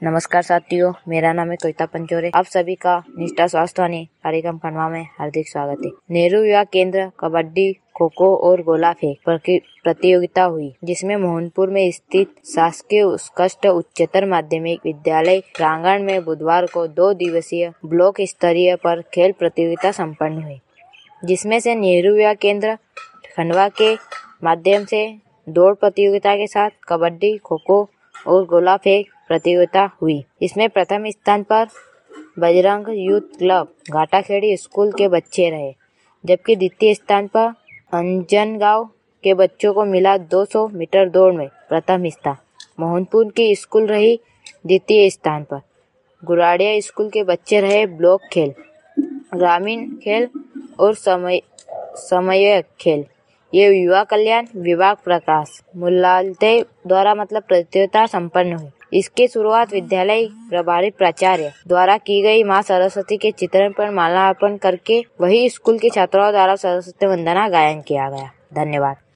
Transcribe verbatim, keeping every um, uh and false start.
नमस्कार साथियों, मेरा नाम है कविता पंचोरे। आप सभी का निष्ठा स्वास्थ्य वाणी कार्यक्रम खंडवा में हार्दिक स्वागत है। नेहरू युवा केंद्र कबड्डी, खो खो और गोला फेंक प्रतियोगिता हुई, जिसमें मोहनपुर में स्थित शासकीय उत्कृष्ट उच्चतर माध्यमिक विद्यालय प्रांगण में बुधवार को दो दिवसीय ब्लॉक स्तरीय पर खेल प्रतियोगिता संपन्न हुई, जिसमें से नेहरू युवा केंद्र खंडवा के माध्यम से दौड़ प्रतियोगिता के साथ कबड्डी, खो खो और गोला फेंक प्रतियोगिता हुई। इसमें प्रथम स्थान पर Bajrang youth club Ghatakhedi school के बच्चे रहे, जबकि द्वितीय स्थान पर अंजनगांव के बच्चों को मिला दो सौ मीटर दौड़ में प्रथम स्थान। मोहनपुर की स्कूल रही द्वितीय स्थान पर। गुराड़िया स्कूल के बच्चे रहे ब्लॉक खेल, ग्रामीण खेल और समय समयक खेल। ये युवा कल्याण विभाग प्रकाश मुलालते द्वारा मतलब प्रतियोगिता संपन्न हुई। इसकी शुरुआत विद्यालय प्रभारी प्राचार्य द्वारा की गई। माँ सरस्वती के चित्रण पर माला अर्पण करके वही स्कूल के छात्राओं द्वारा सरस्वती वंदना गायन किया गया। धन्यवाद।